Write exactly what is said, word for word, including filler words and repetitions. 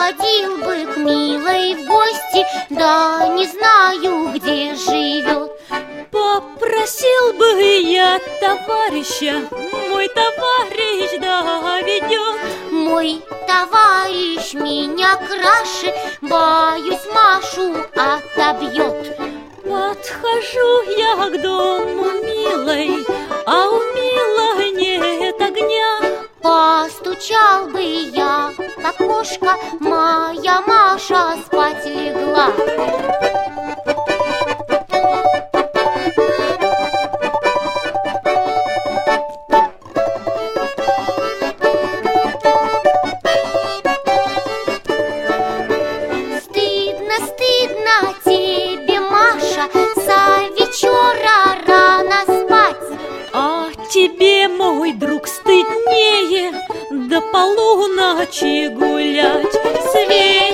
сходил бы к милой в гости, да не знаю, где живет. Попросил бы я товарища, мой товарищ доведет. Мой товарищ меня краше, боюсь, Машу отобьет. Подхожу я к дому милой, а у милой нет огня. Постучал бы я в окошко, моя Маша спать легла. Стыдно, стыдно тебе, Маша, со вечера рано спать. А тебе, мой друг, стыднее до полуночи гулять. Свет